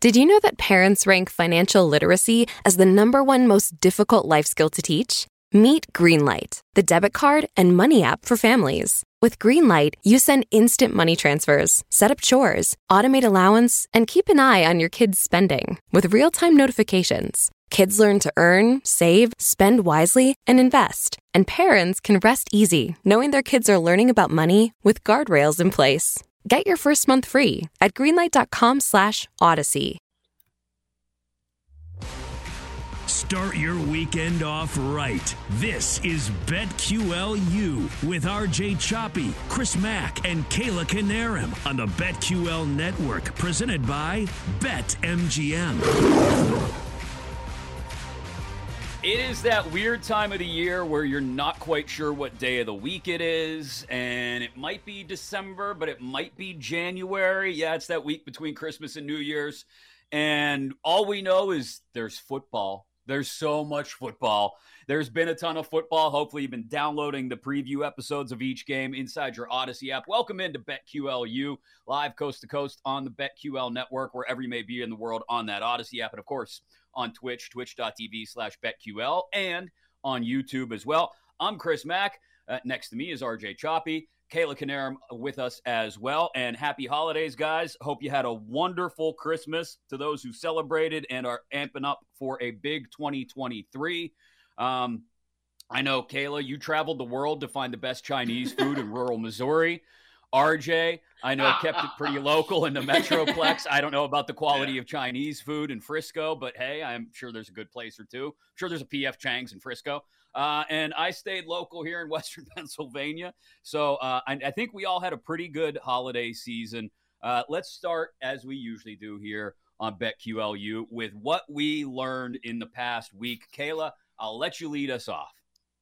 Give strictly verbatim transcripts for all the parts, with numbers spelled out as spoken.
Did you know that parents rank financial literacy as the number one most difficult life skill to teach? Meet Greenlight, the debit card and money app for families. With Greenlight, you send instant money transfers, set up chores, automate allowance, and keep an eye on your kids' spending with real-time notifications. Kids learn to earn, save, spend wisely, and invest. And parents can rest easy knowing their kids are learning about money with guardrails in place. Get your first month free at greenlight.com slash odyssey. Start your weekend off right. This is BetQLU with R J Choppy, Chris Mack, and Kayla Canarum on the BetQL Network, presented by BetMGM. It is that weird time of the year where you're not quite sure what day of the week it is, and it might be December, but it might be January. Yeah, it's that week between Christmas and New Year's, and all we know is there's football. There's so much football. There's been a ton of football. Hopefully you've been downloading the preview episodes of each game inside your Odyssey app. Welcome into BetQLU, live coast to coast on the BetQL network, wherever you may be in the world on that Odyssey app. And of course, on Twitch, twitch.tv slash BetQL, and on YouTube as well. I'm Chris Mack. Uh, next to me is R J Choppy. Kayla Canarum with us as well. And happy holidays, guys. Hope you had a wonderful Christmas to those who celebrated and are amping up for a big twenty twenty-three. Um, I know, Kayla, you traveled the world to find the best Chinese food in rural Missouri. R J, I know, kept it pretty local in the Metroplex. I don't know about the quality yeah. of Chinese food in Frisco, but hey, I'm sure there's a good place or two. I'm sure there's a P F Chang's in Frisco. Uh, and I stayed local here in Western Pennsylvania. So uh, I, I think we all had a pretty good holiday season. Uh, let's start, as we usually do here on BetQLU, with what we learned in the past week. Kayla, I'll let you lead us off.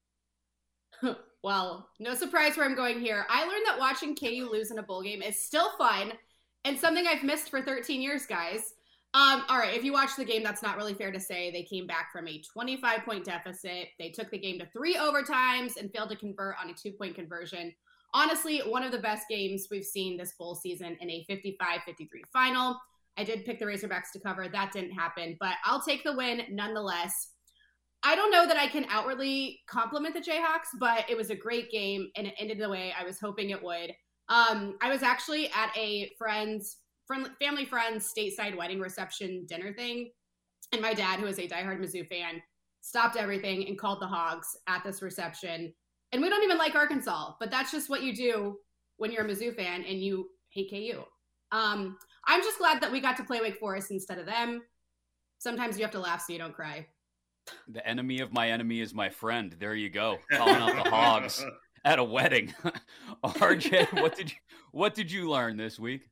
Well, no surprise where I'm going here. I learned that watching K U lose in a bowl game is still fun and something I've missed for thirteen years, guys. Um, all right, if you watch the game, that's not really fair to say. They came back from a twenty-five point deficit. They took the game to three overtimes and failed to convert on a two-point conversion. Honestly, one of the best games we've seen this bowl season in a fifty-five fifty-three final. I did pick the Razorbacks to cover. That didn't happen, but I'll take the win nonetheless. I don't know that I can outwardly compliment the Jayhawks, but it was a great game, and it ended the way I was hoping it would. Um, I was actually at a friend's, friend, family friend's stateside wedding reception dinner thing, and my dad, who is a diehard Mizzou fan, stopped everything and called the Hogs at this reception. And we don't even like Arkansas, but that's just what you do when you're a Mizzou fan and you hate K U. Um, I'm just glad that we got to play Wake Forest instead of them. Sometimes you have to laugh so you don't cry. The enemy of my enemy is my friend. There you go. Calling out the Hogs at a wedding. R J, what did you what did you learn this week?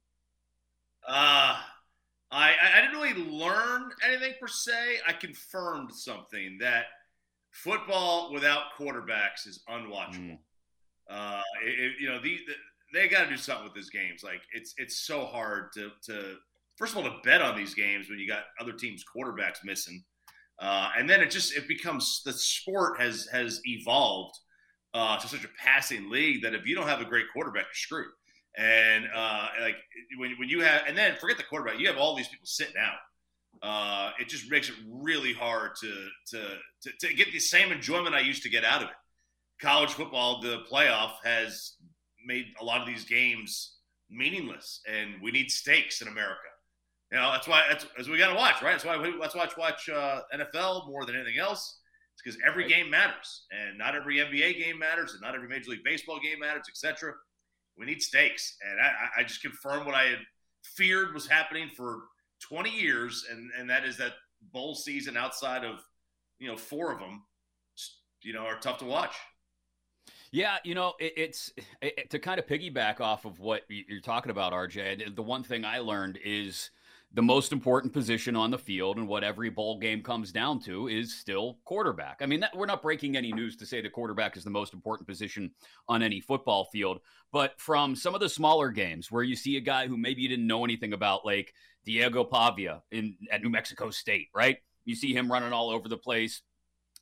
Uh I I didn't really learn anything per se. I confirmed something, that football without quarterbacks is unwatchable. Mm. Uh, it, it, you know, the, the, they got to do something with these games. Like it's it's so hard to to first of all to bet on these games when you got other teams' quarterbacks missing. Uh, and then it just it becomes the sport has has evolved uh, to such a passing league that if you don't have a great quarterback, you're screwed. And uh, like when when you have and then forget the quarterback, you have all these people sitting out. Uh, it just makes it really hard to, to to to get the same enjoyment I used to get out of it. College football, the playoff has made a lot of these games meaningless, and we need stakes in America. You know, that's why that's, that's what we got to watch, right? That's why we, let's watch watch uh, N F L more than anything else. It's because every game matters, and not every N B A game matters, and not every Major League Baseball game matters, et cetera. We need stakes, and I, I just confirmed what I had feared was happening for twenty years, and, and that is that bowl season outside of, you know, four of them, you know, are tough to watch. Yeah, you know, it, it's it, to kind of piggyback off of what you're talking about, R J. The one thing I learned is the most important position on the field, and what every bowl game comes down to, is still quarterback. I mean, that, we're not breaking any news to say the quarterback is the most important position on any football field. But from some of the smaller games where you see a guy who maybe you didn't know anything about, like Diego Pavia in at New Mexico State, right? You see him running all over the place,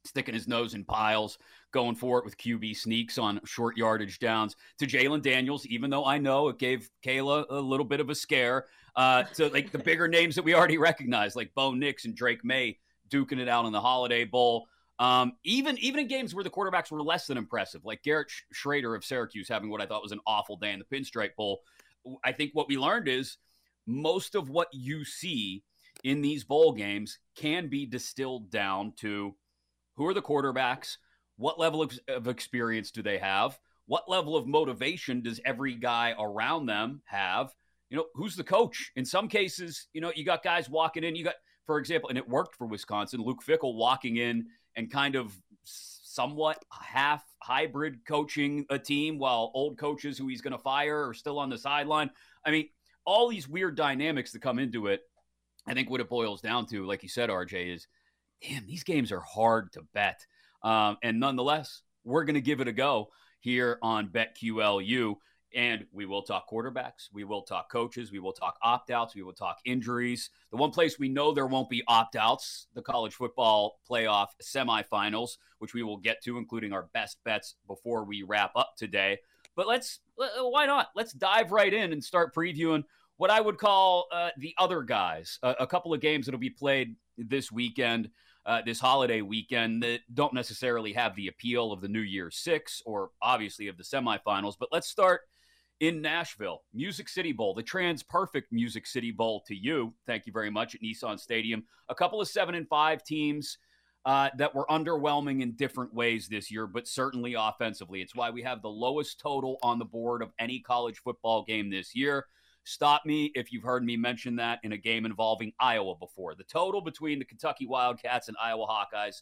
sticking his nose in piles, going for it with Q B sneaks on short yardage downs, to Jalen Daniels, even though I know it gave Kayla a little bit of a scare, uh, to like the bigger names that we already recognize, like Bo Nix and Drake May duking it out in the Holiday Bowl. Um, even even in games where the quarterbacks were less than impressive, like Garrett Schrader of Syracuse having what I thought was an awful day in the Pinstripe Bowl. I think what we learned is most of what you see in these bowl games can be distilled down to who are the quarterbacks, what level of, of experience do they have, what level of motivation does every guy around them have, you know, who's the coach? In some cases, you know, you got guys walking in, you got, for example, and it worked for Wisconsin, Luke Fickell walking in and kind of somewhat half hybrid coaching a team while old coaches who he's going to fire are still on the sideline. I mean, all these weird dynamics that come into it. I think what it boils down to, like you said, R J, is, damn, these games are hard to bet. Um, and nonetheless, we're going to give it a go here on BetQLU. And we will talk quarterbacks. We will talk coaches. We will talk opt-outs. We will talk injuries. The one place we know there won't be opt-outs, the college football playoff semifinals, which we will get to, including our best bets before we wrap up today. But let's, why not? Let's dive right in and start previewing what I would call uh, the other guys. Uh, a couple of games that will be played this weekend, uh, this holiday weekend, that don't necessarily have the appeal of the New Year's Six or obviously of the semifinals. But let's start in Nashville, Music City Bowl, the trans-perfect Music City Bowl to you. Thank you very much at Nissan Stadium. A couple of seven and five teams uh, that were underwhelming in different ways this year, but certainly offensively. It's why we have the lowest total on the board of any college football game this year. Stop me if you've heard me mention that in a game involving Iowa before. The total between the Kentucky Wildcats and Iowa Hawkeyes,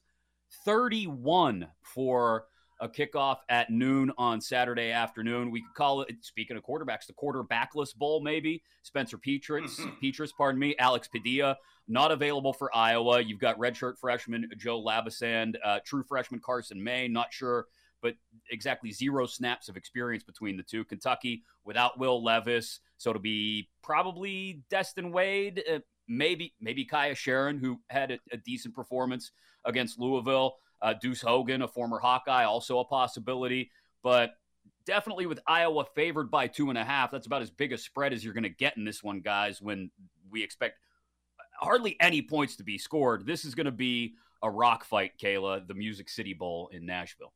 thirty-one for a kickoff at noon on Saturday afternoon. We could call it, speaking of quarterbacks, the quarterbackless bowl maybe. Spencer Petras, Petras, pardon me, Alex Padilla, not available for Iowa. You've got redshirt freshman Joe Labasand, uh, true freshman Carson May, not sure, but exactly zero snaps of experience between the two. Kentucky without Will Levis, so it'll be probably Destin Wade, uh, maybe maybe Kaya Sharon, who had a, a decent performance against Louisville. Uh, Deuce Hogan, a former Hawkeye, also a possibility. But definitely with Iowa favored by two and a half, that's about as big a spread as you're going to get in this one, guys, when we expect hardly any points to be scored. This is going to be a rock fight, Kayla, the Music City Bowl in Nashville.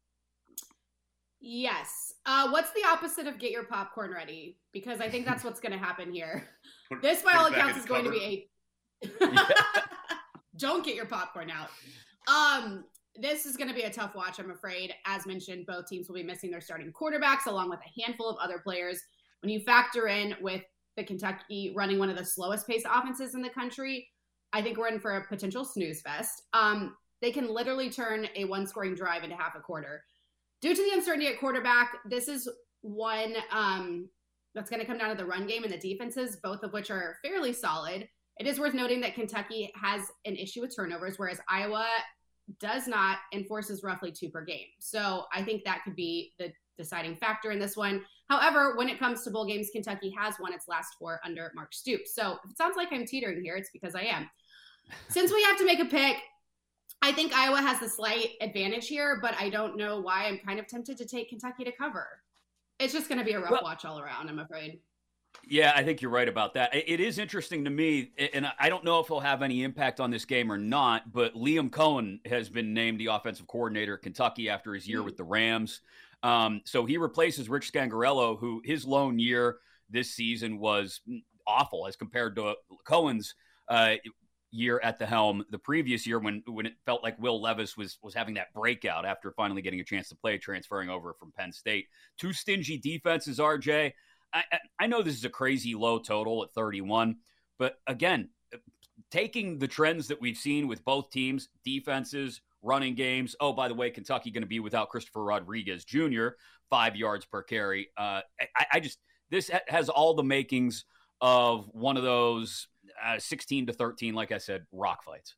Yes. Uh, what's the opposite of get your popcorn ready? Because I think that's what's going to happen here. Put, this, by all accounts, is going to be a... Yeah. Don't get your popcorn out. Um, this is going to be a tough watch, I'm afraid. As mentioned, both teams will be missing their starting quarterbacks along with a handful of other players. When you factor in with the Kentucky running one of the slowest paced offenses in the country, I think we're in for a potential snooze fest. Um, they can literally turn a one-scoring drive into half a quarter. Due to the uncertainty at quarterback, this is one um, that's going to come down to the run game and the defenses, both of which are fairly solid. It is worth noting that Kentucky has an issue with turnovers, whereas Iowa does not and forces roughly two per game. So I think that could be the deciding factor in this one. However, when it comes to bowl games, Kentucky has won its last four under Mark Stoops. So if it sounds like I'm teetering here, it's because I am. Since we have to make a pick, I think Iowa has the slight advantage here, but I don't know why. I'm kind of tempted to take Kentucky to cover. It's just going to be a rough well, watch all around, I'm afraid. Yeah, I think you're right about that. It is interesting to me, and I don't know if he'll have any impact on this game or not, but Liam Cohen has been named the offensive coordinator at Kentucky after his year mm. with the Rams. Um, so he replaces Rich Scangarello, who his lone year this season was awful as compared to Cohen's uh, year at the helm the previous year when when it felt like Will Levis was was having that breakout after finally getting a chance to play, transferring over from Penn State. Two stingy defenses, R J. I, I know this is a crazy low total at thirty-one, but again, taking the trends that we've seen with both teams, defenses, running games. Oh, by the way, Kentucky going to be without Christopher Rodriguez Junior, five yards per carry. Uh, I, I just, this has all the makings of one of those uh, sixteen to thirteen, like I said, rock fights.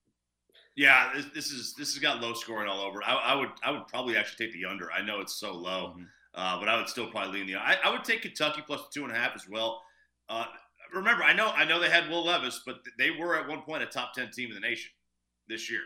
Yeah, this, this is this has got low scoring all over. I, I would I would probably actually take the under. I know it's so low. Mm-hmm. Uh, but I would still probably lean the. I, I would take Kentucky plus two and a half as well. Uh, remember, I know I know they had Will Levis, but they were at one point a top ten team in the nation this year.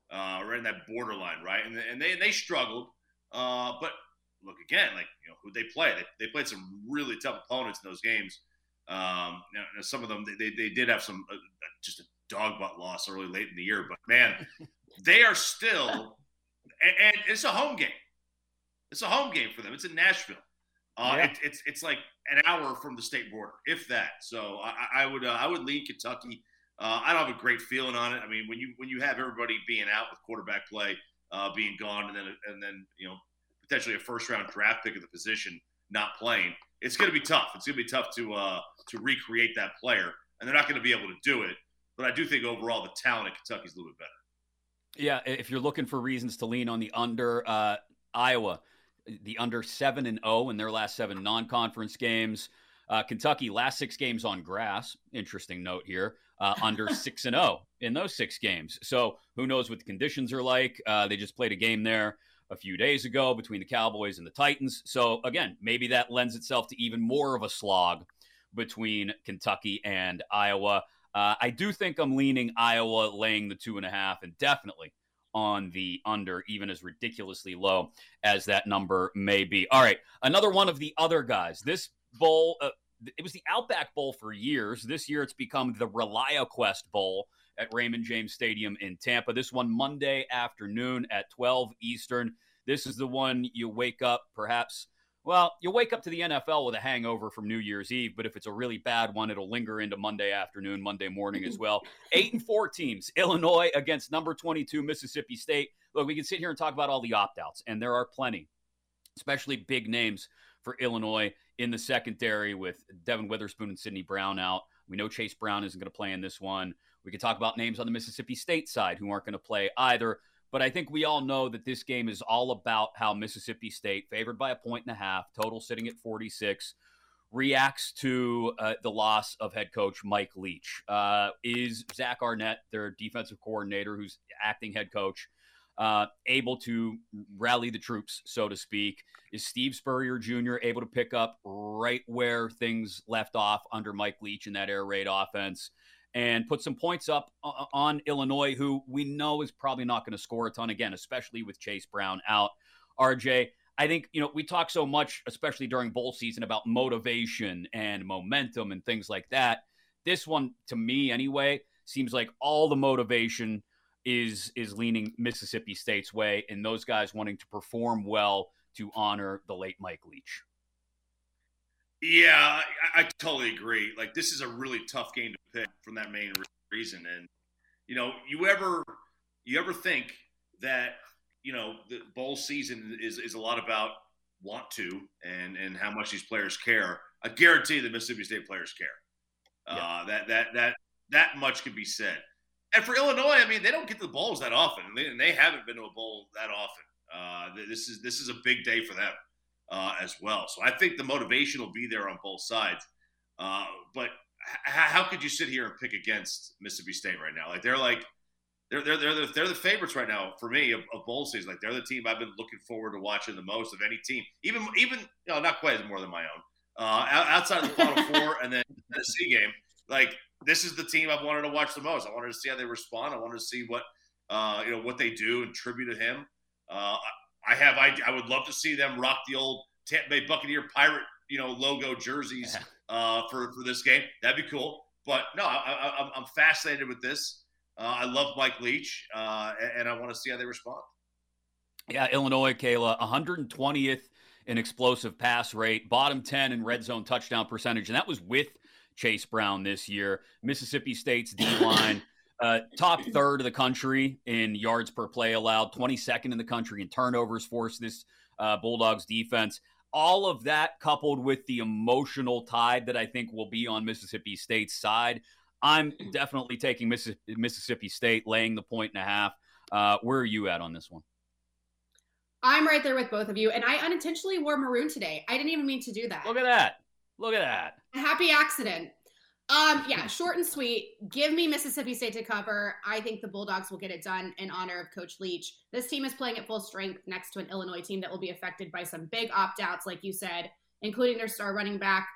uh, right in that borderline, right? And, and they they struggled. Uh, but look, again, like, you know, who they play. They, they played some really tough opponents in those games. Um, you know, some of them, they, they did have some, uh, just a dog butt loss early, late in the year. But, man, they are still and, – and it's a home game. It's a home game for them. It's in Nashville. Uh, yeah. it, it's it's like an hour from the state border, if that. So I, I would uh, I would lean Kentucky. Uh, I don't have a great feeling on it. I mean, when you when you have everybody being out with quarterback play uh, being gone, and then and then you know potentially a first round draft pick of the position not playing, it's going to be tough. It's going to be tough to uh, to recreate that player, and they're not going to be able to do it. But I do think overall the talent at Kentucky is a little bit better. Yeah, if you're looking for reasons to lean on the under, uh, Iowa, the under seven and zero in their last seven non-conference games. Uh, Kentucky last six games on grass. Interesting note here. Uh, under six and zero in those six games. So who knows what the conditions are like? Uh, they just played a game there a few days ago between the Cowboys and the Titans. So again, maybe that lends itself to even more of a slog between Kentucky and Iowa. Uh, I do think I'm leaning Iowa laying the two and a half, and definitely on the under, even as ridiculously low as that number may be. All right, another one of the other guys. This bowl, uh, it was the Outback Bowl for years. This year it's become the ReliaQuest Bowl at Raymond James Stadium in Tampa. This one Monday afternoon at twelve Eastern. This is the one you wake up perhaps, well, you'll wake up to the N F L with a hangover from New Year's Eve, but if it's a really bad one, it'll linger into Monday afternoon, Monday morning as well. Eight and four teams, Illinois against number twenty-two, Mississippi State. Look, we can sit here and talk about all the opt-outs, and there are plenty, especially big names for Illinois in the secondary with Devin Witherspoon and Sidney Brown out. We know Chase Brown isn't going to play in this one. We could talk about names on the Mississippi State side who aren't going to play either. But I think we all know that this game is all about how Mississippi State, favored by a point and a half, total sitting at forty-six, reacts to uh, the loss of head coach Mike Leach. Uh, is Zach Arnett, their defensive coordinator, who's acting head coach, uh, able to rally the troops, so to speak? Is Steve Spurrier Junior able to pick up right where things left off under Mike Leach in that air raid offense and put some points up on Illinois, who we know is probably not going to score a ton again, especially with Chase Brown out? R J, I think, you know, we talk so much, especially during bowl season, about motivation and momentum and things like that. This one, to me anyway, seems like all the motivation is is leaning Mississippi State's way, and those guys wanting to perform well to honor the late Mike Leach. Yeah, I, I totally agree. Like, this is a really tough game to pick from that main reason. And, you know, you ever you ever think that, you know, the bowl season is, is a lot about want to and, and how much these players care. I guarantee the Mississippi State players care. Yeah. Uh, that that that that much can be said. And for Illinois, I mean, they don't get to the bowls that often, and they, and they haven't been to a bowl that often. Uh, this is this is a big day for them uh, as well. So I think the motivation will be there on both sides. Uh, but h- how could you sit here and pick against Mississippi State right now? Like they're like they're they're they're the, they're the favorites right now for me of, of bowl season. Like they're the team I've been looking forward to watching the most of any team. Even even you know not quite as more than my own. Uh, outside of the Final Four and then the Tennessee game, like this is the team I've wanted to watch the most. I wanted to see how they respond. I wanted to see what uh, you know what they do and tribute to him. Uh, I have I, I would love to see them rock the old Tampa Bay Buccaneer Pirate you know logo jerseys uh, for for this game. That'd be cool. But no, I, I, I'm fascinated with this. Uh, I love Mike Leach, uh, and, and I want to see how they respond. Yeah, Illinois, Kayla, one hundred twentieth in explosive pass rate, bottom ten in red zone touchdown percentage, and that was with Chase Brown this year. Mississippi State's D-line, uh, top third of the country in yards per play allowed, twenty-second in the country in turnovers forced this uh, Bulldogs defense. All of that coupled with the emotional tide that I think will be on Mississippi State's side, I'm definitely taking Miss- Mississippi State, laying the point and a half. Uh, where are you at on this one? I'm right there with both of you, and I unintentionally wore maroon today. I didn't even mean to do that. Look at that. Look at that. A happy accident. Um, yeah, short and sweet. Give me Mississippi State to cover. I think the Bulldogs will get it done in honor of Coach Leach. This team is playing at full strength next to an Illinois team that will be affected by some big opt-outs, like you said, including their star running back.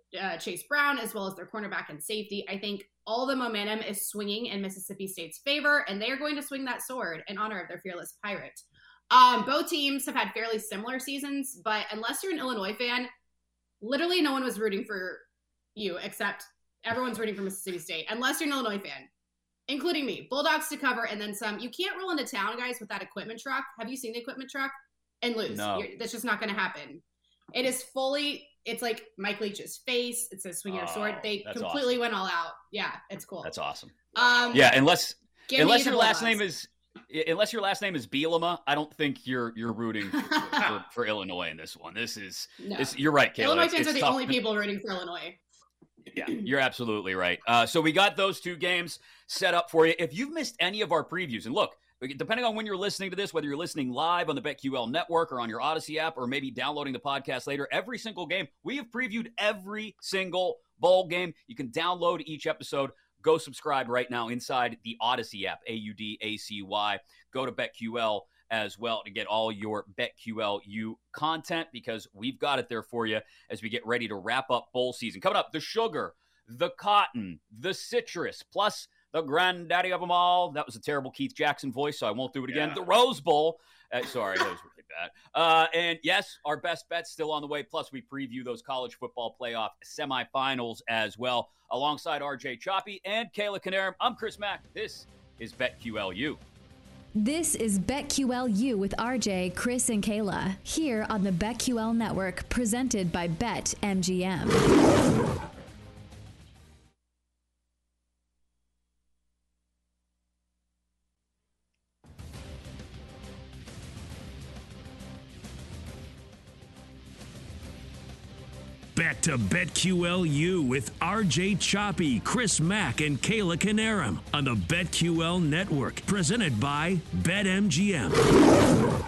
uh, Chase Brown, as well as their cornerback and safety. I think all the momentum is swinging in Mississippi State's favor, and they are going to swing that sword in honor of their fearless Pirate. Um, both teams have had fairly similar seasons, but unless you're an Illinois fan, literally no one was rooting for you except everyone's rooting for Mississippi State, unless you're an Illinois fan, including me. Bulldogs to cover and then some. You can't roll into town, guys, with that equipment truck. Have you seen the equipment truck? And lose. No. You're, that's just not going to happen. It is fully, it's like Mike Leach's face. It says swing your Oh, sword. They that's completely awesome. went all out. Yeah, it's cool. That's awesome. Um, Yeah, unless give unless me the your last Bulldogs. name is unless your last name is Bielema, I don't think you're you're rooting for, for, for Illinois in this one. This is No. this, you're right, Kayla. Illinois It's- fans it's are the tough. only people rooting for Illinois. Yeah, you're absolutely right. Uh, so we got those two games set up for you. If you've missed any of our previews, and look, depending on when you're listening to this, whether you're listening live on the BetQL network or on your Odyssey app or maybe downloading the podcast later, every single game, we have previewed every single bowl game. You can download each episode. Go subscribe right now inside the Odyssey app, A U D A C Y. Go to BetQL as well to get all your BetQLU content because we've got it there for you as we get ready to wrap up bowl season. Coming up, the sugar, the cotton, the citrus, plus the granddaddy of them all. That was a terrible Keith Jackson voice, so I won't do it again. Yeah. The Rose Bowl. Uh, sorry, that was really bad. Uh, and yes, our best bet's still on the way. Plus, we preview those college football playoff semifinals as well. Alongside R J Choppy and Kayla Canarum, I'm Chris Mack. This is BetQLU. This is BetQLU with R J, Chris, and Kayla here on the BetQL Network, presented by BetMGM. Back to BetQLU with R J Choppy, Chris Mack, and Kayla Canarum on the BetQL Network, presented by BetMGM.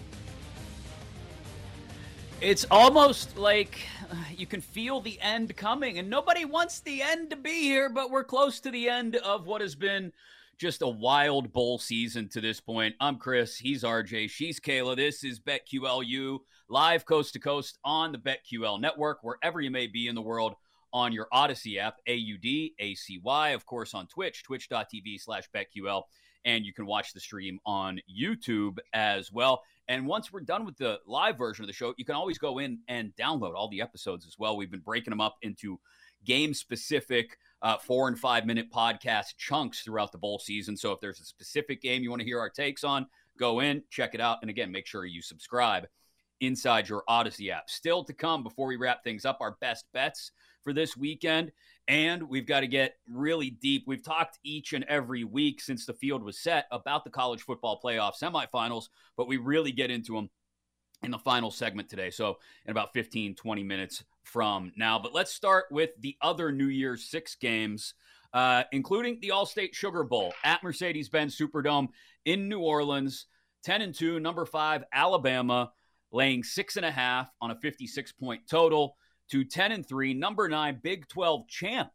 It's almost like uh, you can feel the end coming, and nobody wants the end to be here, but we're close to the end of what has been just a wild bowl season to this point. I'm Chris. He's R J. She's Kayla. This is BetQLU, live coast to coast on the BetQL network, wherever you may be in the world, on your Odyssey app, A U D A C Y, of course, on Twitch, twitch.tv slash BetQL, and you can watch the stream on YouTube as well. And once we're done with the live version of the show, you can always go in and download all the episodes as well. We've been breaking them up into game-specific uh, four and five minute podcast chunks throughout the bowl season. So if there's a specific game you want to hear our takes on, go in, check it out. And again, make sure you subscribe inside your Odyssey app. Still to come before we wrap things up, our best bets for this weekend. And we've got to get really deep. We've talked each and every week since the field was set about the college football playoff semifinals, but we really get into them in the final segment today. So in about fifteen, twenty minutes from now. But let's start with the other New Year's Six games, uh, including the All-State Sugar Bowl at Mercedes-Benz Superdome in New Orleans. ten and two, number five, Alabama, laying six and a half on a fifty-six point total, to ten and three, number nine, Big twelve champ,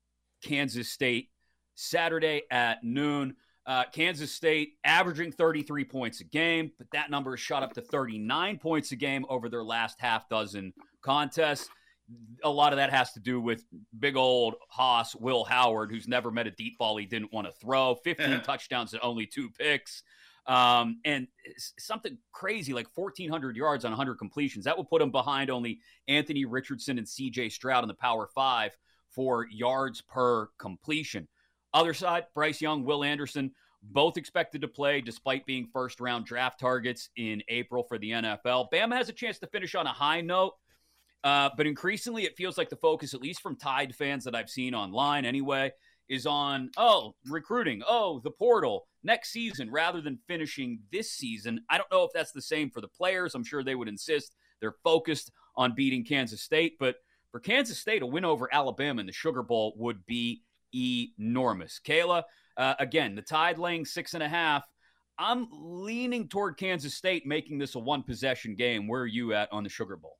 Kansas State, Saturday at noon. Uh, Kansas State averaging thirty-three points a game, but that number is shot up to thirty-nine points a game over their last half dozen contests. A lot of that has to do with big old Hoss, Will Howard, who's never met a deep ball he didn't want to throw, fifteen touchdowns and only two picks. Um, and something crazy like fourteen hundred yards on one hundred completions. That will put him behind only Anthony Richardson and C J Stroud in the Power Five for yards per completion. Other side, Bryce Young, Will Anderson, both expected to play despite being first-round draft targets in April for the N F L. Bama has a chance to finish on a high note, uh, but increasingly it feels like the focus, at least from Tide fans that I've seen online anyway, is on, oh, recruiting, oh, the portal, next season, rather than finishing this season. I don't know if that's the same for the players. I'm sure they would insist they're focused on beating Kansas State. But for Kansas State, a win over Alabama in the Sugar Bowl would be enormous. Kayla, uh, again, the Tide laying six and a half. I'm leaning toward Kansas State making this a one-possession game. Where are you at on the Sugar Bowl?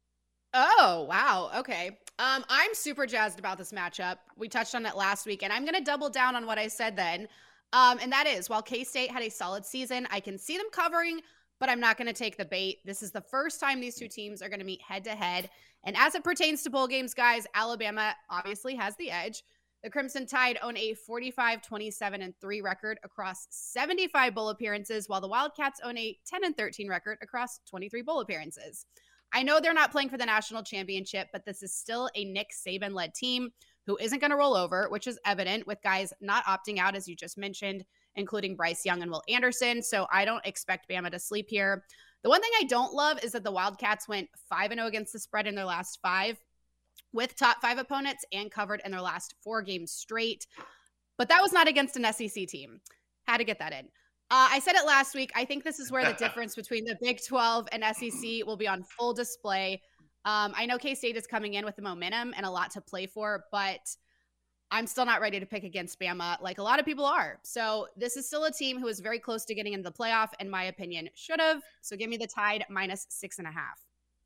Oh, wow. Okay. Um, I'm super jazzed about this matchup. We touched on it last week, and I'm going to double down on what I said then. Um, and that is, while K-State had a solid season, I can see them covering, but I'm not going to take the bait. This is the first time these two teams are going to meet head to head. And as it pertains to bowl games, guys, Alabama obviously has the edge. The Crimson Tide own a forty-five, twenty-seven, and three record across seventy-five bowl appearances, while the Wildcats own a ten and thirteen record across twenty-three bowl appearances. I know they're not playing for the national championship, but this is still a Nick Saban-led team who isn't going to roll over, which is evident with guys not opting out, as you just mentioned, including Bryce Young and Will Anderson. So I don't expect Bama to sleep here. The one thing I don't love is that the Wildcats went five and oh against the spread in their last five with top five opponents and covered in their last four games straight. But that was not against an S E C team. Had to get that in. Uh, I said it last week. I think this is where the difference between the Big twelve and S E C will be on full display. Um, I know K-State is coming in with the momentum and a lot to play for, but I'm still not ready to pick against Bama like a lot of people are. So this is still a team who is very close to getting into the playoff, in my opinion, should have. So give me the Tide minus six and a half.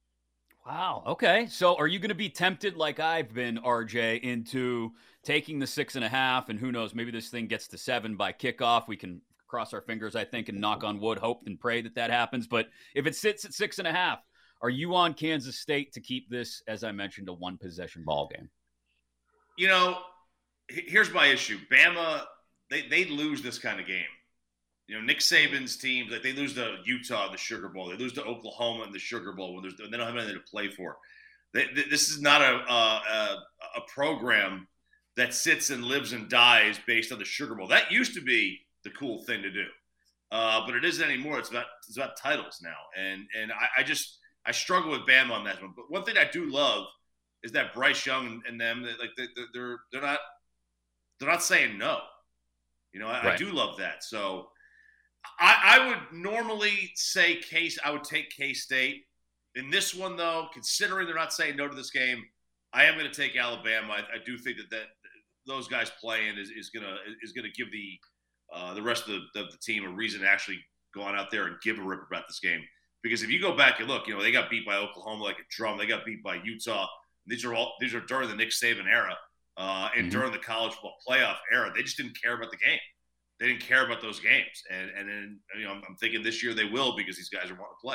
Wow. Okay. So are you going to be tempted like I've been, R J, into taking the six and a half? And who knows, maybe this thing gets to seven by kickoff. We can cross our fingers, I think, and knock on wood, hope and pray that that happens. But if it sits at six and a half, are you on Kansas State to keep this, as I mentioned, a one possession ball game? You know, here's my issue. Bama, they they lose this kind of game. You know, Nick Saban's team, like they lose to Utah in the Sugar Bowl. They lose to Oklahoma in the Sugar Bowl when there's they don't have anything to play for. They, they, this is not a, a a program that sits and lives and dies based on the Sugar Bowl. That used to be the cool thing to do, uh, but it isn't anymore. It's about it's about titles now, and and I, I just I struggle with Bama on that one. But one thing I do love is that Bryce Young and them, like they, they're they're not they're not saying no. You know, I, right. I do love that. So I, I would normally say Case. I would take K-State in this one, though. Considering they're not saying no to this game, I am going to take Alabama. I, I do think that, that those guys playing is, is gonna is gonna give the uh, the rest of the, of the team a reason to actually go on out there and give a rip about this game. Because if you go back and look, you know, they got beat by Oklahoma like a drum. They got beat by Utah. These are all these are during the Nick Saban era uh, and mm-hmm. during the college football playoff era. They just didn't care about the game. They didn't care about those games. And and then you know, I'm, I'm thinking this year they will because these guys are wanting to play.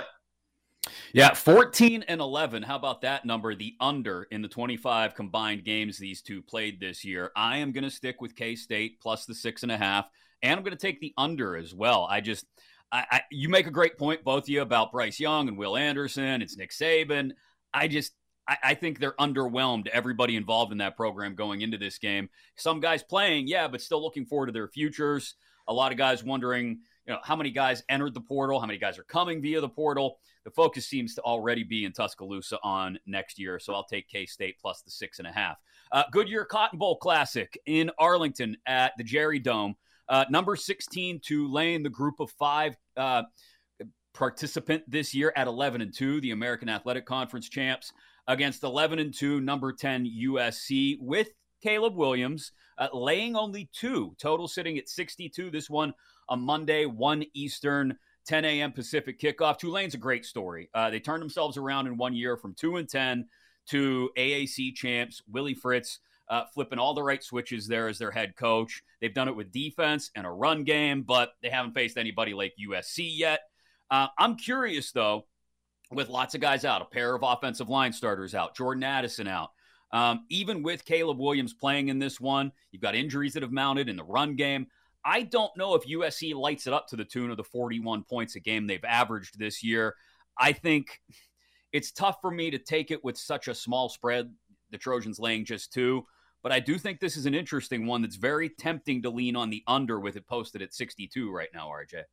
Yeah, fourteen and eleven. How about that number? The under in the twenty-five combined games these two played this year. I am going to stick with K-State plus the six and a half, and I'm going to take the under as well. I just, I, I you make a great point, both of you, about Bryce Young and Will Anderson. It's Nick Saban. I just, I, I think they're underwhelmed. Everybody involved in that program going into this game. Some guys playing, yeah, but still looking forward to their futures. A lot of guys wondering, you know, how many guys entered the portal, how many guys are coming via the portal. The focus seems to already be in Tuscaloosa on next year, so I'll take K-State plus the six and a half. Uh, Goodyear Cotton Bowl Classic in Arlington at the Jerry Dome. Uh, number sixteen, Tulane, the group of five uh, participant this year at eleven and two, the American Athletic Conference champs, against eleven and two, number ten, U S C, with Caleb Williams uh, laying only two, total sitting at sixty-two. This one on Monday, one Eastern, ten a.m. Pacific kickoff. Tulane's a great story. Uh, they turned themselves around in one year from two and ten to A A C champs. Willie Fritz uh, flipping all the right switches there as their head coach. They've done it with defense and a run game, but they haven't faced anybody like U S C yet. Uh, I'm curious, though, with lots of guys out, a pair of offensive line starters out, Jordan Addison out. Um, even with Caleb Williams playing in this one, you've got injuries that have mounted in the run game. I don't know if U S C lights it up to the tune of the forty-one points a game they've averaged this year. I think it's tough for me to take it with such a small spread, the Trojans laying just two. But I do think this is an interesting one that's very tempting to lean on the under with it posted at sixty-two right now, R J.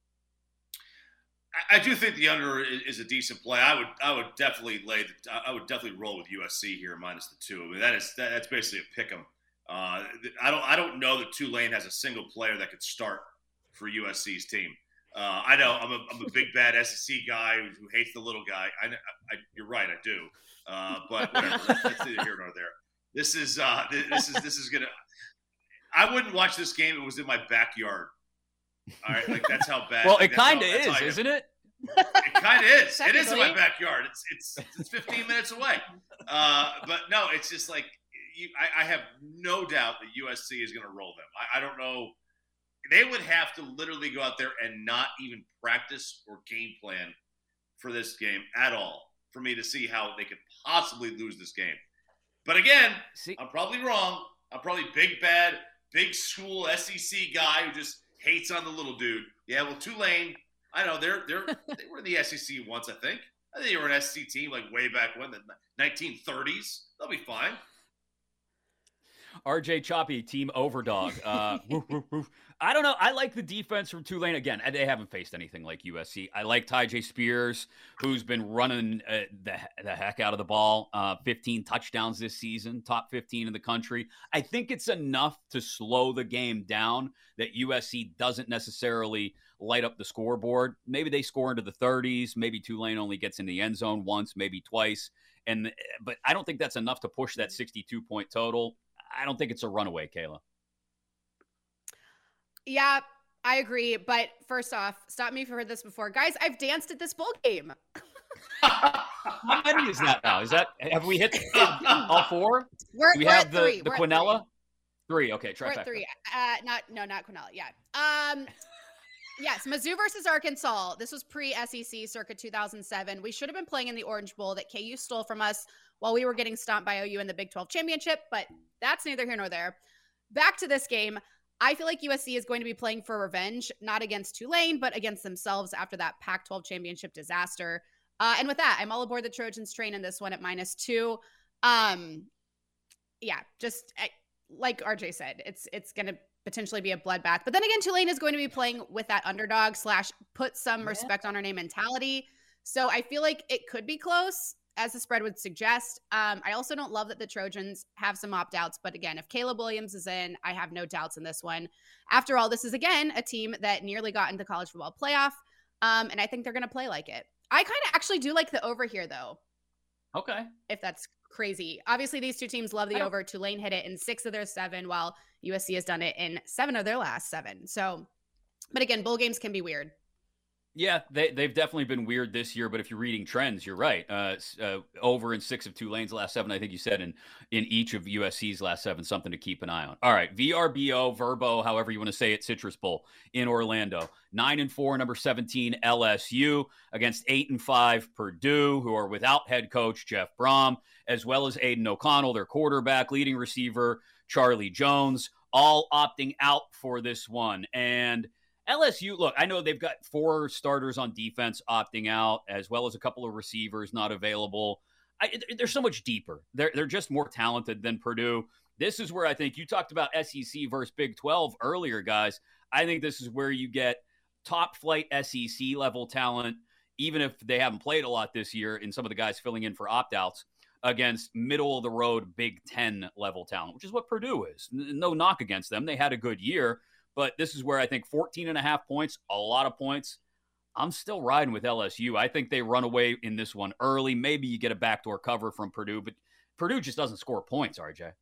I do think the under is a decent play. I would, I would definitely lay. The, I would definitely roll with U S C here minus the two. I mean, that is that, that's basically a pick 'em. Uh, I don't, I don't know that Tulane has a single player that could start for U S C's team. Uh, I know I'm a, I'm a big bad S E C guy who, who hates the little guy. I, I, you're right, I do. Uh, but whatever, that's, that's neither here nor there. This is, uh, this is, this is gonna. I wouldn't watch this game if it was in my backyard. All right, like that's how bad. Well, like, it kind of is, isn't it? It kind of is. It is in my backyard. It's it's it's fifteen minutes away. Uh, but no, it's just like you, I, I have no doubt that U S C is going to roll them. I, I don't know. they would have to literally go out there and not even practice or game plan for this game at all for me to see how they could possibly lose this game. But again, see, I'm probably wrong. I'm probably big, bad, big school S E C guy who just hates on the little dude. Yeah, well, Tulane, I know they're they're they were in the S E C once, I think. I think they were an S E C team like way back when, the nineteen thirties. They'll be fine. R J Choppy, team overdog. Uh, woof, woof, woof. I don't know. I like the defense from Tulane. Again, they haven't faced anything like U S C. I like Tyjae Spears, who's been running uh, the, the heck out of the ball. Uh, fifteen touchdowns this season, top fifteen in the country. I think it's enough to slow the game down that U S C doesn't necessarily light up the scoreboard. Maybe they score into the thirties. Maybe Tulane only gets in the end zone once, maybe twice. And But I don't think that's enough to push that sixty-two point total. I don't think it's a runaway, Kayla. Yeah, I agree. But first off, stop me if you've heard this before. Guys, I've danced at this bowl game. How many is that now? Is that, have we hit all four? We're, Do we we're have at the, three. the we're Quinella? At three. three. Okay, we're trifecta. at three. Uh, not, no, not Quinella. Yeah. Um, yes, Mizzou versus Arkansas. This was pre-S E C circa two thousand seven. We should have been playing in the Orange Bowl that K U stole from us while we were getting stomped by O U in the Big twelve championship, but that's neither here nor there. Back to this game. I feel like U S C is going to be playing for revenge, not against Tulane, but against themselves after that Pac twelve championship disaster. Uh, and with that, I'm all aboard the Trojans train in this one at minus two. Um, yeah, just I, like R J said, it's it's going to potentially be a bloodbath. But then again, Tulane is going to be playing with that underdog slash put some yeah. respect on our name mentality. So I feel like it could be close, as the spread would suggest. Um, I also don't love that the Trojans have some opt-outs. But again, if Caleb Williams is in, I have no doubts in this one. After all, this is, again, a team that nearly got into college football playoff. Um, and I think they're going to play like it. I kind of actually do like the over here, though. Okay. If that's crazy. Obviously, these two teams love the over. Tulane hit it in six of their seven, while U S C has done it in seven of their last seven. So, but again, bowl games can be weird. Yeah, they, they've definitely been weird this year, but if you're reading trends, you're right. Uh, uh, over in six of Tulane's last seven, I think you said, in, in each of U S C's last seven, something to keep an eye on. All right, V R B O, Verbo, however you want to say it, Citrus Bowl in Orlando. nine and four, number seventeen, L S U, against eight and five, Purdue, who are without head coach Jeff Brom, as well as Aiden O'Connell, their quarterback, leading receiver, Charlie Jones, all opting out for this one. And L S U, look, I know they've got four starters on defense opting out, as well as a couple of receivers not available. I, they're so much deeper. They're, they're just more talented than Purdue. This is where I think you talked about S E C versus Big twelve earlier, guys. I think this is where you get top flight S E C level talent, even if they haven't played a lot this year, in some of the guys filling in for opt-outs, against middle of the road Big Ten level talent, which is what Purdue is. No knock against them. They had a good year. But this is where I think fourteen and a half points, a lot of points. I'm still riding with L S U. I think they run away in this one early. Maybe you get a backdoor cover from Purdue, but Purdue just doesn't score points, R J.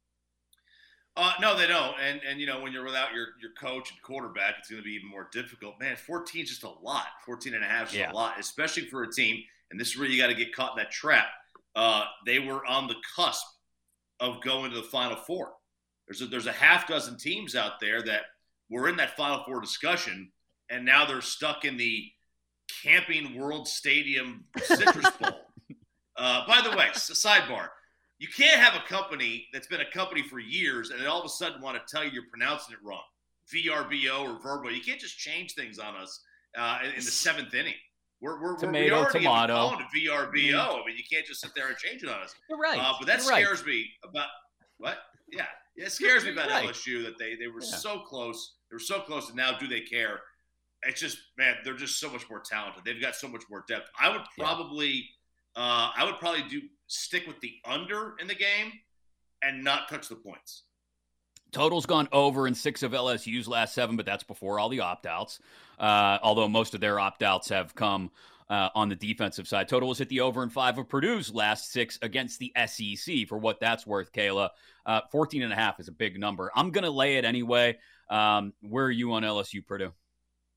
Uh, no, they don't. And, and you know, when you're without your, your coach and quarterback, it's going to be even more difficult. Man, fourteen is just a lot. fourteen and a half is yeah. a lot, especially for a team. And this is where you got to get caught in that trap. Uh, they were on the cusp of going to the Final Four. There's a, there's a half dozen teams out there that we're in that Final Four discussion, and now they're stuck in the Camping World Stadium Citrus Bowl. uh, by the way, sidebar, you can't have a company that's been a company for years and then all of a sudden want to tell you you're pronouncing it wrong. V R B O or Verbo. You can't just change things on us uh, in, in the seventh inning. We're, we're, Tomato, we already tomato. calling it V R B O. I mean, you can't just sit there and change it on us. You're right. Uh, but that You're scares right. me about – what? Yeah. It scares me about right. L S U that they, they were yeah. so close. They were so close, and now do they care? It's just, man, they're just so much more talented. They've got so much more depth. I would probably yeah. uh, I would probably do stick with the under in the game and not touch the points. Total's gone over in six of L S U's last seven, but that's before all the opt-outs, uh, although most of their opt-outs have come Uh, on the defensive side. Total is at the over in five of Purdue's last six against the S E C, for what that's worth, Kayla. Uh, fourteen and a half is a big number. I'm going to lay it anyway. Um, where are you on L S U Purdue?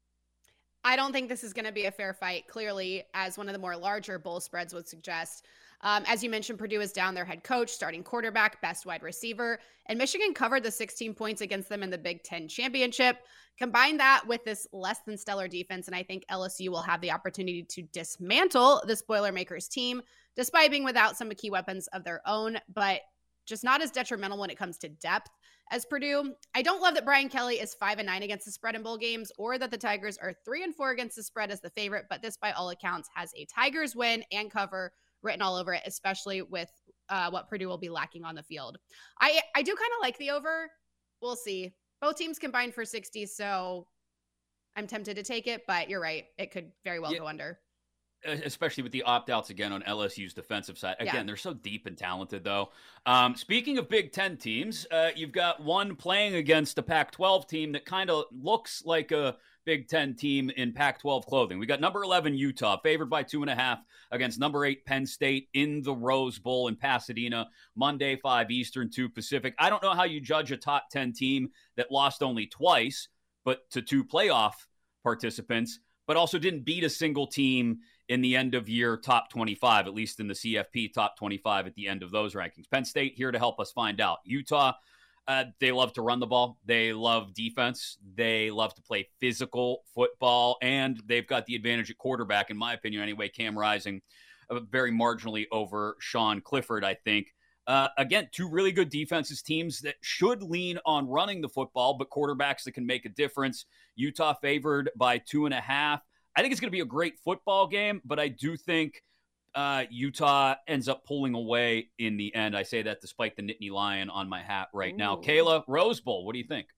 I don't think this is going to be a fair fight, clearly, as one of the more larger bowl spreads would suggest. Um, as you mentioned, Purdue is down their head coach, starting quarterback, best wide receiver, and Michigan covered the sixteen points against them in the Big Ten championship. Combine that with this less than stellar defense, and I think L S U will have the opportunity to dismantle this Boilermakers team, despite being without some key weapons of their own, but just not as detrimental when it comes to depth as Purdue. I don't love that Brian Kelly is five and nine against the spread in bowl games, or that the Tigers are three and four against the spread as the favorite, but this by all accounts has a Tigers win and cover written all over it, especially with uh, what Purdue will be lacking on the field. I, I do kind of like the over. We'll see. Both teams combined for sixty, so I'm tempted to take it, but you're right. It could very well yeah. go under. Especially with the opt-outs again on L S U's defensive side. Again, yeah. they're so deep and talented, though. Um, speaking of Big Ten teams, uh, you've got one playing against a Pac twelve team that kind of looks like a Big Ten team in Pac twelve clothing. We got number eleven Utah, favored by two and a half against number eight Penn State in the Rose Bowl in Pasadena, Monday, five Eastern, two Pacific. I don't know how you judge a top ten team that lost only twice, but to two playoff participants, but also didn't beat a single team in the end of year top twenty-five, at least in the C F P top twenty-five at the end of those rankings. Penn State here to help us find out. Utah, uh, they love to run the ball. They love defense. They love to play physical football, and they've got the advantage at quarterback, in my opinion anyway. Cam Rising, uh, very marginally over Sean Clifford, I think. Uh, again, two really good defenses, teams that should lean on running the football, but quarterbacks that can make a difference. Utah favored by two and a half. I think it's going to be a great football game, but I do think uh, Utah ends up pulling away in the end. I say that despite the Nittany Lion on my hat right Ooh. now. Kayla, Rose Bowl, what do you think?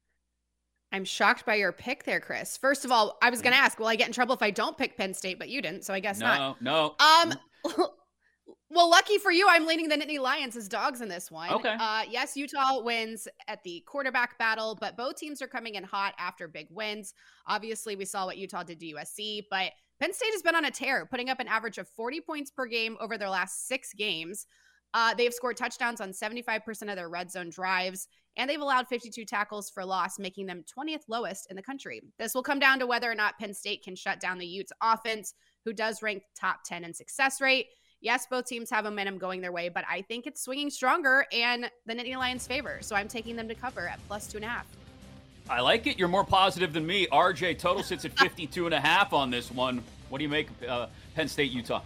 I'm shocked by your pick there, Chris. First of all, I was going to ask, will I get in trouble if I don't pick Penn State, but you didn't, so I guess no, not. No, no. Um. Well, lucky for you, I'm leaning the Nittany Lions as dogs in this one. Okay. Uh, yes, Utah wins at the quarterback battle, but both teams are coming in hot after big wins. Obviously, we saw what Utah did to U S C, but Penn State has been on a tear, putting up an average of forty points per game over their last six games. Uh, they've scored touchdowns on seventy-five percent of their red zone drives, and they've allowed fifty-two tackles for loss, making them twentieth lowest in the country. This will come down to whether or not Penn State can shut down the Utes offense, who does rank top ten in success rate. Yes, both teams have momentum going their way, but I think it's swinging stronger and the Nittany Lions favor. So I'm taking them to cover at plus two and a half. I like it. You're more positive than me. R J, total sits at fifty-two and a half on this one. What do you make of uh, Penn State, Utah?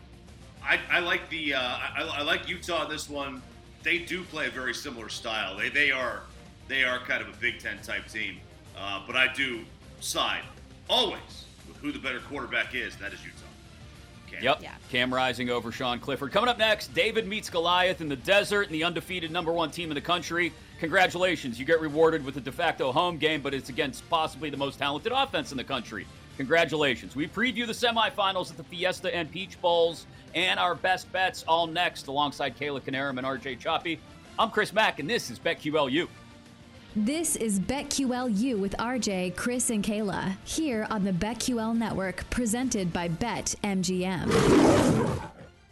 I, I like the uh, I, I like Utah in this one. They do play a very similar style. They they are they are kind of a Big Ten type team. Uh, but I do side always with who the better quarterback is, and that is Utah. Cam. Yep. Yeah. Cam Rising over Sean Clifford. Coming up next, David meets Goliath in the desert and the undefeated number one team in the country. Congratulations. You get rewarded with a de facto home game, but it's against possibly the most talented offense in the country. Congratulations. We preview the semifinals at the Fiesta and Peach Bowls and our best bets all next alongside Kayla Canarum and R J Choppy. I'm Chris Mack, and this is BetQLU. This is BetQLU with R J, Chris, and Kayla here on the BetQL Network, presented by BetMGM.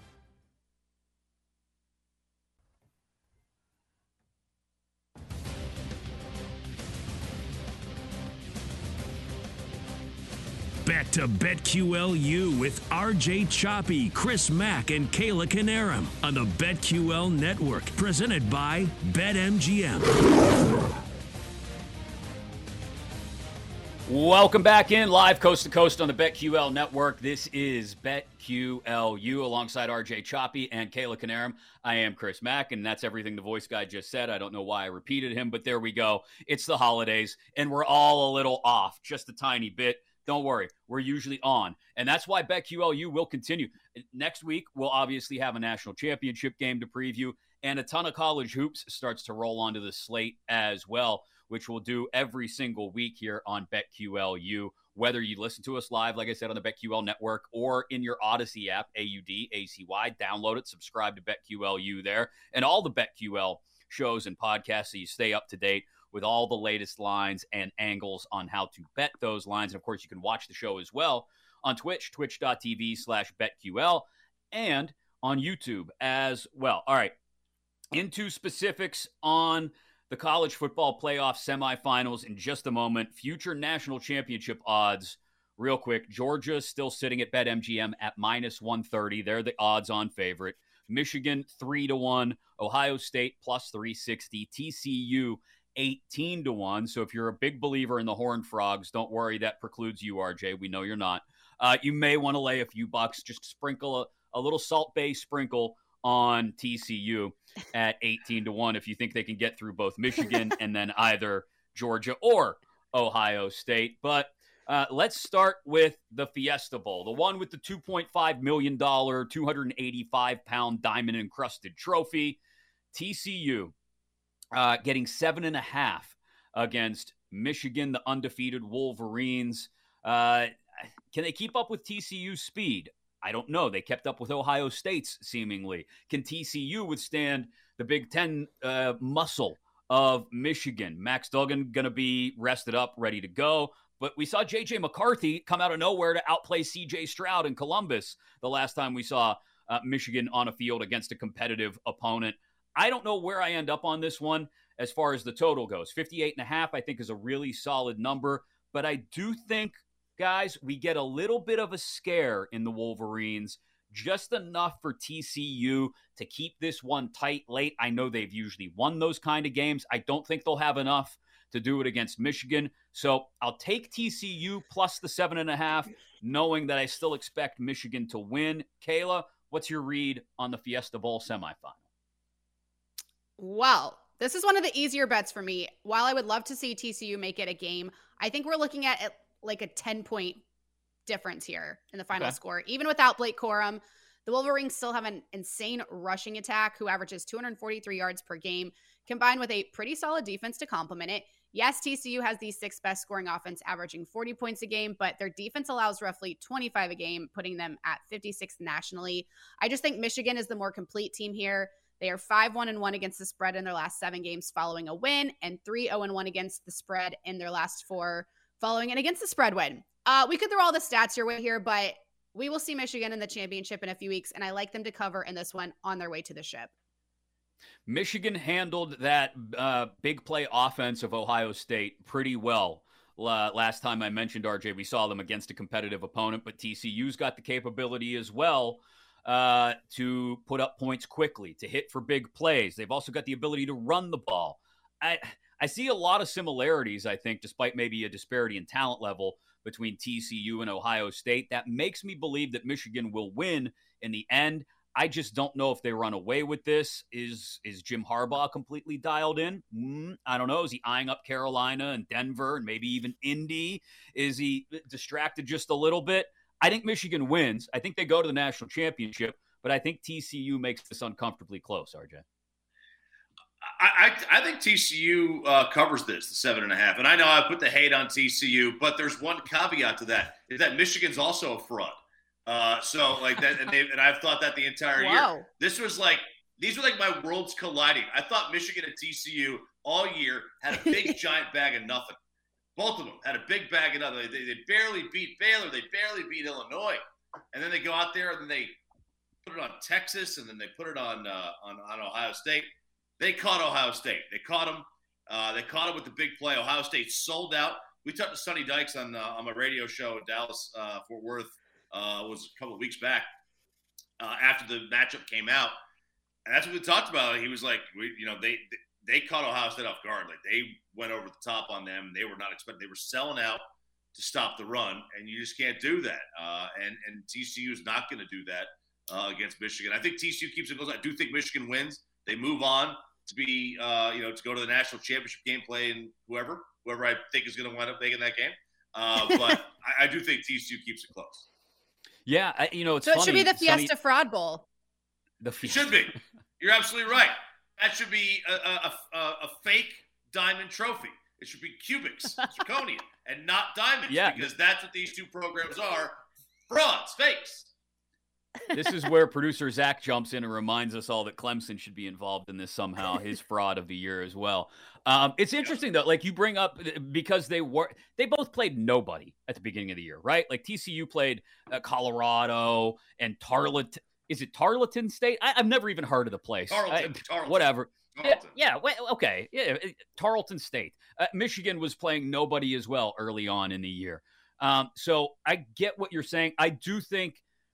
Back to BetQLU with R J Choppy, Chris Mack, and Kayla Canarum on the BetQL Network, presented by BetMGM. Welcome back in, live coast to coast on the BetQL Network. This is BetQLU alongside R J Choppy and Kayla Canarum. I am Chris Mack, and that's everything the voice guy just said. I don't know why I repeated him, but there we go. It's the holidays, and we're all a little off, just a tiny bit. Don't worry, we're usually on. And that's why BetQLU will continue. Next week, we'll obviously have a national championship game to preview, and a ton of college hoops starts to roll onto the slate as well, which we'll do every single week here on BetQLU. Whether you listen to us live, like I said, on the BetQL Network, or in your Odyssey app, A U D A C Y, download it, subscribe to BetQLU there, and all the BetQL shows and podcasts so you stay up to date with all the latest lines and angles on how to bet those lines. And, of course, you can watch the show as well on Twitch, twitch.tv slash BetQL, and on YouTube as well. All right, into specifics on the college football playoff semifinals in just a moment. Future national championship odds, real quick. Georgia still sitting at BetMGM at minus one thirty. They're the odds-on favorite. Michigan three to one, Ohio State plus three sixty, T C U eighteen to one. So if you're a big believer in the Horned Frogs, don't worry, that precludes you, R J. We know you're not. Uh, you may want to lay a few bucks, just sprinkle a, a little Salt Bay sprinkle on T C U at eighteen to one if you think they can get through both Michigan and then either Georgia or Ohio State. But uh, let's start with the Fiesta Bowl, the one with the two point five million dollars, two hundred eighty-five pound diamond-encrusted trophy. T C U uh, getting seven and a half against Michigan, the undefeated Wolverines. Uh, can they keep up with T C U's speed? I don't know. They kept up with Ohio State's, seemingly. Can T C U withstand the Big Ten uh, muscle of Michigan? Max Duggan going to be rested up, ready to go. But we saw J J McCarthy come out of nowhere to outplay C J Stroud in Columbus the last time we saw uh, Michigan on a field against a competitive opponent. I don't know where I end up on this one as far as the total goes. fifty-eight and a half, I think, is a really solid number. But I do think, guys, we get a little bit of a scare in the Wolverines, just enough for T C U to keep this one tight late. I know they've usually won those kind of games. I don't think they'll have enough to do it against Michigan. So I'll take T C U plus the seven and a half, knowing that I still expect Michigan to win. Kayla, what's your read on the Fiesta Bowl semifinal? Well, this is one of the easier bets for me. While I would love to see T C U make it a game, I think we're looking at like a ten-point difference here in the final okay. score. Even without Blake Corum, the Wolverines still have an insane rushing attack who averages two hundred forty-three yards per game, combined with a pretty solid defense to complement it. Yes, T C U has the sixth best scoring offense, averaging forty points a game, but their defense allows roughly twenty-five a game, putting them at fifty-sixth nationally. I just think Michigan is the more complete team here. They are five one and one against the spread in their last seven games following a win, and three oh and one against the spread in their last four following an against the spread win. Uh, we could throw all the stats your way here, but we will see Michigan in the championship in a few weeks, and I like them to cover in this one on their way to the ship. Michigan handled that uh, big play offense of Ohio State pretty well. Uh, last time I mentioned, R J, we saw them against a competitive opponent, but T C U's got the capability as well uh, to put up points quickly, to hit for big plays. They've also got the ability to run the ball. I, I see a lot of similarities, I think, despite maybe a disparity in talent level between T C U and Ohio State. That makes me believe that Michigan will win in the end. I just don't know if they run away with this. Is is Jim Harbaugh completely dialed in? Mm, I don't know. Is he eyeing up Carolina and Denver and maybe even Indy? Is he distracted just a little bit? I think Michigan wins. I think they go to the national championship, but I think T C U makes this uncomfortably close, R J. I, I, I think T C U uh, covers this, the seven and a half. And I know I put the hate on T C U, but there's one caveat to that, is that Michigan's also a fraud. Uh, so like that, and, they, and I've thought that the entire wow. year. This was like, these were like my worlds colliding. I thought Michigan and T C U all year had a big giant bag of nothing. Both of them had a big bag of nothing. They, they barely beat Baylor. They barely beat Illinois. And then they go out there and then they put it on Texas and then they put it on, uh, on, on Ohio State. They caught Ohio State. They caught them. Uh, they caught them with the big play. Ohio State sold out. We talked to Sonny Dykes on, uh, on my radio show in Dallas, uh, Fort Worth. Uh, was a couple of weeks back uh, after the matchup came out, and that's what we talked about. He was like, we, you know, they they caught Ohio State off guard. Like they went over the top on them. They were not expecting. They were selling out to stop the run, and you just can't do that. Uh, and and T C U is not going to do that uh, against Michigan. I think T C U keeps it close. I do think Michigan wins. They move on to be, uh, you know, to go to the national championship game, playing whoever, whoever I think is going to wind up making that game. Uh, but I, I do think T C U keeps it close. Yeah, I, you know, it's so it funny. should be the Fiesta Sonny, Fraud Bowl. The It should be. You're absolutely right. That should be a, a, a, a fake diamond trophy. It should be cubics, zirconium, and not diamonds, yeah. because that's what these two programs are. Frauds, fakes. This is where producer Zach jumps in and reminds us all that Clemson should be involved in this somehow, his fraud of the year as well. Um, it's interesting, though, like you bring up, because they were, they both played nobody at the beginning of the year, right? Like T C U played uh, Colorado and Tarleton. Is it Tarleton State? I, I've never even heard of the place. Tarleton. I, Tarleton. Whatever. Tarleton. Yeah, yeah well, okay. Yeah, Tarleton State. Uh, Michigan was playing nobody as well early on in the year. Um, so I get what you're saying. I do think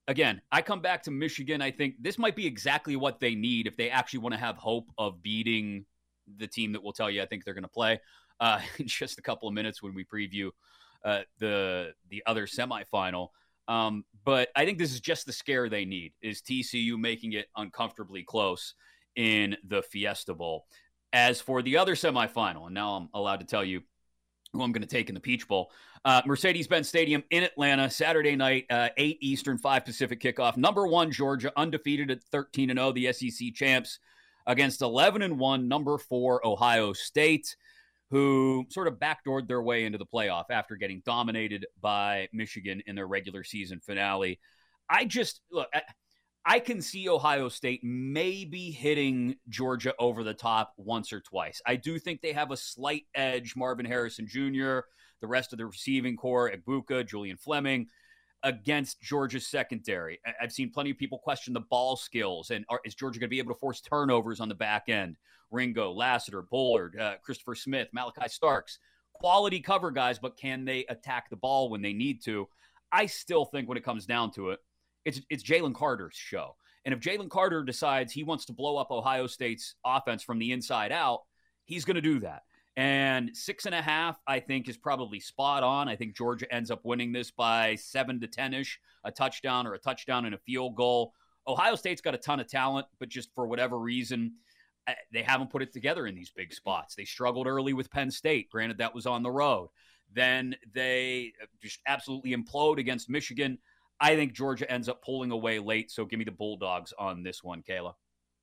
again, I come back to Michigan. I think this might be exactly what they need if they actually want to have hope of beating the team that will tell you I think they're going to play uh, in just a couple of minutes when we preview uh, the the other semifinal. Um, but I think this is just the scare they need, is T C U making it uncomfortably close in the Fiesta Bowl. As for the other semifinal, and now I'm allowed to tell you who I'm going to take in the Peach Bowl, uh, Mercedes-Benz Stadium in Atlanta, Saturday night, uh, eight Eastern, five Pacific kickoff. Number one, Georgia, undefeated at thirteen and oh, the S E C champs, against eleven and one, number four, Ohio State, who sort of backdoored their way into the playoff after getting dominated by Michigan in their regular season finale. I just, look, I, I can see Ohio State maybe hitting Georgia over the top once or twice. I do think they have a slight edge. Marvin Harrison Junior, the rest of the receiving core, Egbuka, Julian Fleming, against Georgia's secondary. I've seen plenty of people question the ball skills, and are, is Georgia going to be able to force turnovers on the back end? Ringo, Lassiter, Bullard, uh, Christopher Smith, Malachi Starks, quality cover guys, but can they attack the ball when they need to? I still think when it comes down to it, it's it's Jalen Carter's show. And if Jalen Carter decides he wants to blow up Ohio State's offense from the inside out, he's going to do that. And six and a half, I think, is probably spot on. I think Georgia ends up winning this by seven to ten-ish, a touchdown or a touchdown and a field goal. Ohio State's got a ton of talent, but just for whatever reason, they haven't put it together in these big spots. They struggled early with Penn State. Granted, that was on the road. Then they just absolutely implode against Michigan. I think Georgia ends up pulling away late, so give me the Bulldogs on this one, Kayla.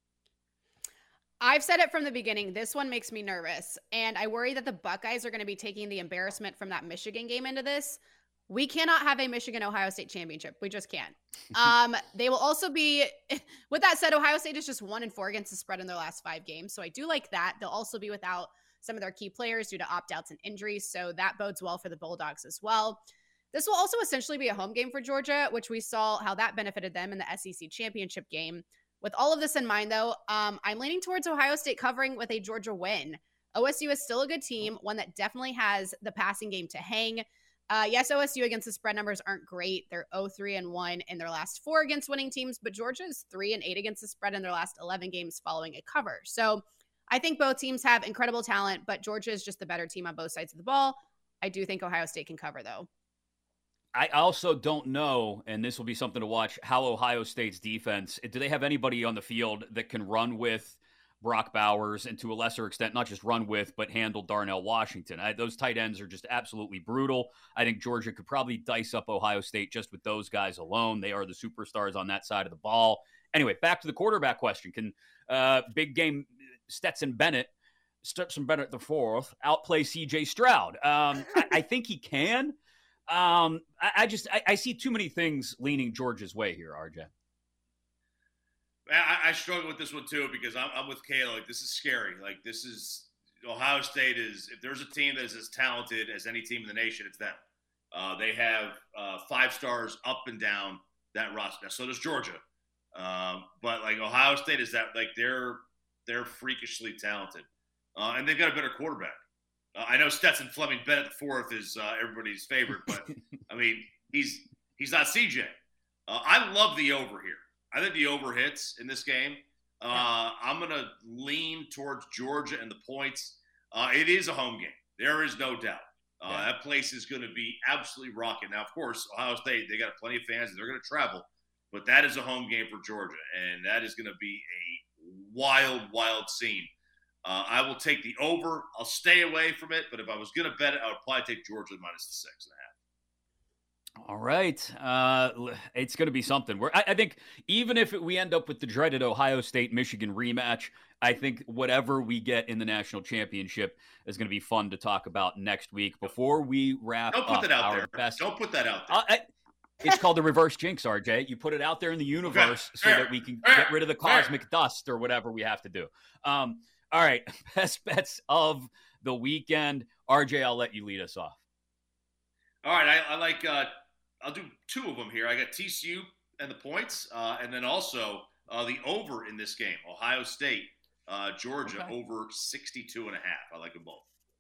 I've said it from the beginning. This one makes me nervous, and I worry that the Buckeyes are going to be taking the embarrassment from that Michigan game into this. We cannot have a Michigan-Ohio State championship. We just can't. Um, they will also be, with that said, Ohio State is just one and four against the spread in their last five games, so I do like that. They'll also be without some of their key players due to opt-outs and injuries, so that bodes well for the Bulldogs as well. This will also essentially be a home game for Georgia, which we saw how that benefited them in the S E C championship game. With all of this in mind, though, um, I'm leaning towards Ohio State covering with a Georgia win. O S U is still a good team, one that definitely has the passing game to hang. Uh, yes, O S U against the spread numbers aren't great. They're oh three and one in their last four against winning teams, but Georgia is three and eight against the spread in their last eleven games following a cover. So I think both teams have incredible talent, but Georgia is just the better team on both sides of the ball. I do think Ohio State can cover, though. I also don't know, and this will be something to watch, how Ohio State's defense, do they have anybody on the field that can run with Brock Bowers and to a lesser extent, not just run with, but handle Darnell Washington? I, those tight ends are just absolutely brutal. I think Georgia could probably dice up Ohio State just with those guys alone. They are the superstars on that side of the ball. Anyway, back to the quarterback question. Can uh, big game Stetson Bennett, Stetson Bennett the fourth, outplay C J Stroud? Um, I, I think he can. Um, I, I just I, I see too many things leaning Georgia's way here, R J. I, I struggle with this one too because I'm, I'm with Kayla. Like, this is scary. Like, this is Ohio State is. If there's a team that is as talented as any team in the nation, it's them. Uh, they have uh, five stars up and down that roster. So does Georgia. Um, but like Ohio State is that like they're they're freakishly talented, uh, and they've got a better quarterback. Uh, I know Stetson Fleming Bennett the fourth is uh, everybody's favorite, but I mean he's he's not C J. Uh, I love the over here. I think the over hits in this game. Uh, I'm going to lean towards Georgia and the points. Uh, it is a home game. There is no doubt. Uh, yeah. That place is going to be absolutely rocking. Now, of course, Ohio State, they got plenty of fans. They're going to travel. But that is a home game for Georgia, and that is going to be a wild, wild scene. Uh, I will take the over. I'll stay away from it, but if I was going to bet it, I would probably take Georgia minus the six and a half. All right. Uh, it's going to be something. Where I, I think even if we end up with the dreaded Ohio State-Michigan rematch, I think whatever we get in the national championship is going to be fun to talk about next week. Before we wrap Don't put up that out our there. best... Don't put that out there. Uh, I, it's called the reverse jinx, R J. You put it out there in the universe so that we can get rid of the cosmic dust or whatever we have to do. Um, all right. Best bets of the weekend. R J, I'll let you lead us off. All right. I, I like uh, – I'll do two of them here. I got T C U and the points, uh, and then also uh, the over in this game. Ohio State, uh, Georgia, okay. Over sixty-two and a half. I like them both. A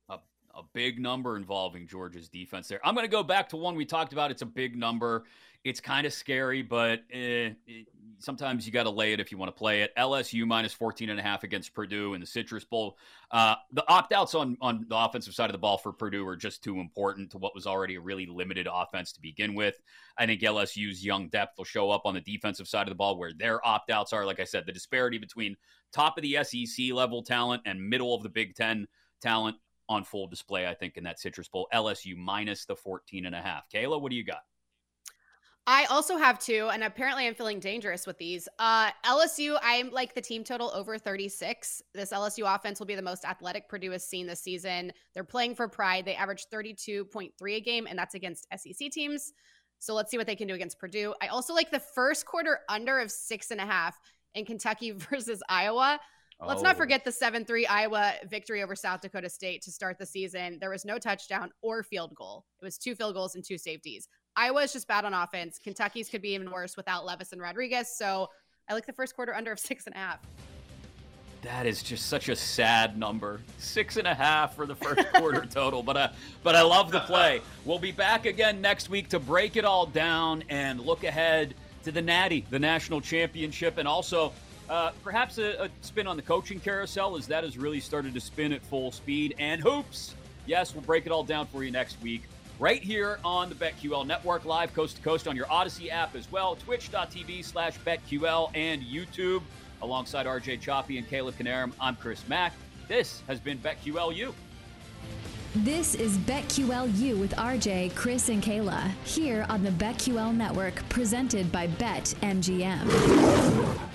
A big number involving Georgia's defense there. I'm going to go back to one we talked about. It's a big number. It's kind of scary, but eh, it, sometimes you got to lay it if you want to play it. L S U minus fourteen and a half against Purdue in the Citrus Bowl. Uh, the opt-outs on, on the offensive side of the ball for Purdue are just too important to what was already a really limited offense to begin with. I think L S U's young depth will show up on the defensive side of the ball where their opt-outs are. Like I said, the disparity between top of the S E C level talent and middle of the Big Ten talent on full display, I think, in that Citrus Bowl. L S U minus the fourteen and a half. Kayla, what do you got? I also have two, and apparently I'm feeling dangerous with these. Uh, L S U, I'm like the team total over thirty-six. This L S U offense will be the most athletic Purdue has seen this season. They're playing for pride. They average thirty-two point three a game, and that's against S E C teams. So let's see what they can do against Purdue. I also like the first quarter under of six and a half in Kentucky versus Iowa. Let's oh. not forget the seven three Iowa victory over South Dakota State to start the season. There was no touchdown or field goal. It was two field goals and two safeties. Iowa is just bad on offense. Kentucky's could be even worse without Levis and Rodriguez. So I like the first quarter under of six and a half. That is just such a sad number. Six and a half for the first quarter total. But uh, but I love the play. We'll be back again next week to break it all down and look ahead to the Natty, the national championship, and also uh, perhaps a, a spin on the coaching carousel as that has really started to spin at full speed. And hoops. Yes, we'll break it all down for you next week. Right here on the BetQL Network, live coast to coast on your Odyssey app as well, twitch.tv slash BetQL and YouTube. Alongside R J Choppy and Kayla Canarum, I'm Chris Mack. This has been BetQLU. This is BetQLU with R J, Chris, and Kayla, here on the BetQL Network, presented by BetMGM.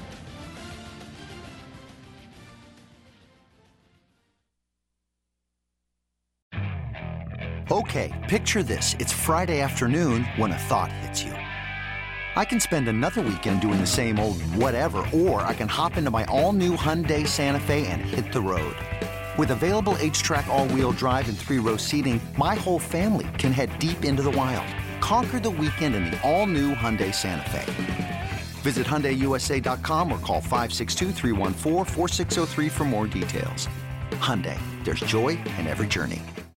Okay, picture this. It's Friday afternoon when a thought hits you. I can spend another weekend doing the same old whatever, or I can hop into my all-new Hyundai Santa Fe and hit the road. With available H-Track all-wheel drive and three-row seating, my whole family can head deep into the wild. Conquer the weekend in the all-new Hyundai Santa Fe. Visit Hyundai U S A dot com or call five six two, three one four, four six zero three for more details. Hyundai, there's joy in every journey.